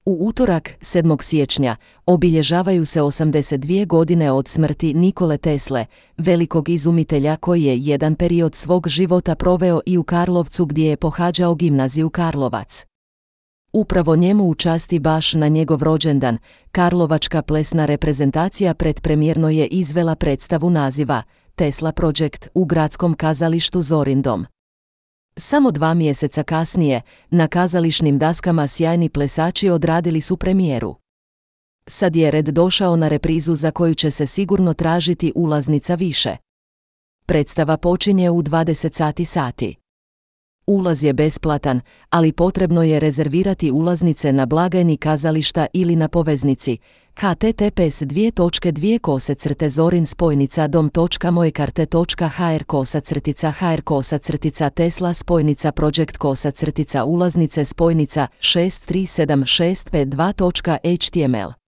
U utorak, 7. siječnja, obilježavaju se 82 godine od smrti Nikole Tesle, velikog izumitelja koji je jedan period svog života proveo i u Karlovcu gdje je pohađao gimnaziju Karlovac. Upravo njemu u časti baš na njegov rođendan, karlovačka plesna reprezentacija predpremjerno je izvela predstavu naziva Tesla Project u gradskom kazalištu Zorindom. Samo 2 mjeseca kasnije, na kazališnim daskama sjajni plesači odradili su premijeru. Sad je red došao na reprizu za koju će se sigurno tražiti ulaznica više. Predstava počinje u 20 sati. Ulaz je besplatan, ali potrebno je rezervirati ulaznice na blagajni kazališta ili na poveznici https://zorin-spojnica.dom.mojkarte.hr/Tesla-Project-ulaznice-6376552.html